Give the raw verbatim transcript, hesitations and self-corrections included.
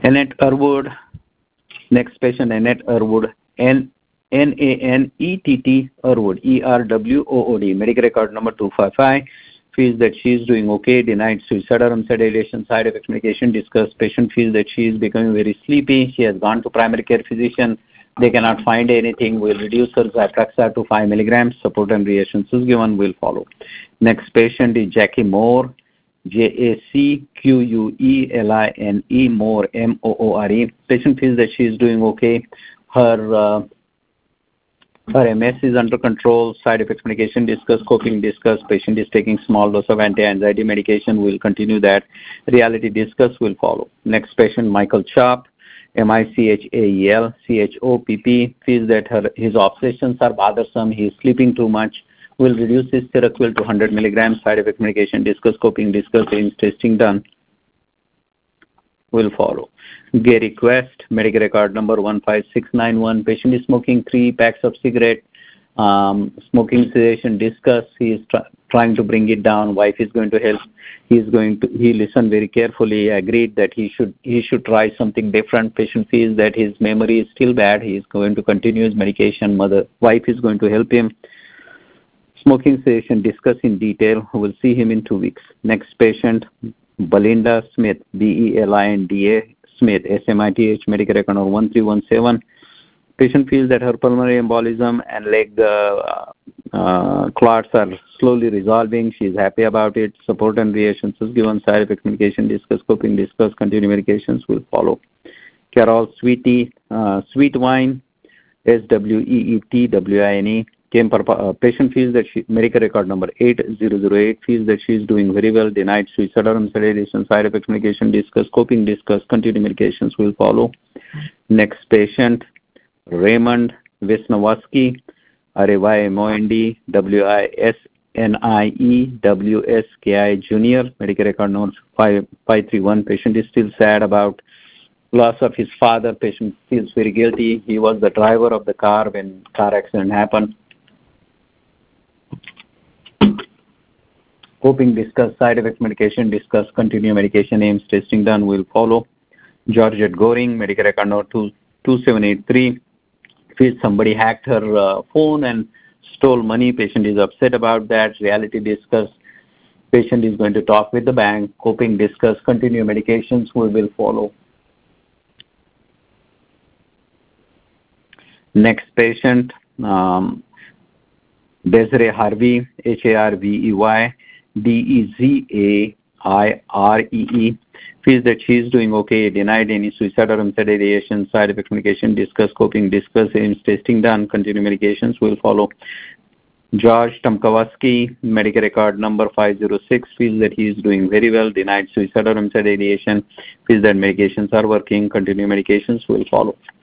Annette Erwood. Next patient, Annette Erwood. N N A N E T T Erwood, E R W O O D, medical record number two five five. Feels that she is doing okay, denied suicide or unsedation, side effects medication discussed. Patient feels that she is becoming very sleepy. She has gone to primary care physician. They cannot find anything. Will reduce her Zyprexa to five milligrams. Support and reassurances given will follow. Next patient is Jackie Moore, J A C Q U E L I N E, Moore, M O O R E. Patient feels that she is doing okay. Her uh, her M S is under control. Side effects medication discussed. Coping discussed. Patient is taking small dose of anti-anxiety medication. We'll continue that. Reality discussed will follow. Next patient, Michael Chop, M I C H A E L C H O P P, feels that her, his obsessions are bothersome. He is sleeping too much. Will reduce his Seroquel to one hundred milligrams. Side effect medication discussed. Coping discussed. Aims testing done will follow. Gary Quest, medical record number one five six nine one. Patient is smoking three packs of cigarette. Um, smoking cessation discussed. He is tr- trying to bring it down. Wife is going to help. He is going to. He listened very carefully. Agreed that he should. He should try something different. Patient feels that his memory is still bad. He is going to continue his medication. Mother, wife is going to help him. Smoking cessation discussed in detail. We will see him in two weeks. Next patient, Belinda Smith, B E L I N D A Smith, S M I T H, medical record number one three one seven. Patient feels that her pulmonary embolism and leg uh, uh, clots are slowly resolving. She is happy about it. Support and reassurances given. Side effect medication discussed. Coping discussed. Continue medications will follow. Carol Sweetie, uh, Sweet Wine, S W E E T W I N E. Came per, uh, patient feels that she, medical record number eight zero zero eight, feels that she is doing very well. Denied suicide or unsedation. Side effect medication discussed. Coping discussed. Continue medications will follow. Next patient, Raymond Wisniewski, R A Y M O N D W I S N I E W S K I Junior, medical record number five three one. Patient is still sad about loss of his father. Patient feels very guilty. He was the driver of the car when car accident happened. Coping discussed. Side effects medication discussed. Continue medication. Aims testing done will follow. Georgette Goring, medical record number two seven eight three. Feels somebody hacked her uh, phone and stole money. Patient is upset about that. Reality discussed. Patient is going to talk with the bank. Coping discussed. Continue medications we will follow. Next patient, um, Desiree Harvey, H A R V E Y, D E Z A I R E E. Feels that she is doing okay, denied any suicide or unsedation. Side effect medication discussed. Coping discussed. Aims testing done. Continue medications will follow. George Tomkowski, medical record number five zero six, feels that he is doing very well, denied suicide or unsedation. Feels that medications are working. Continue medications will follow.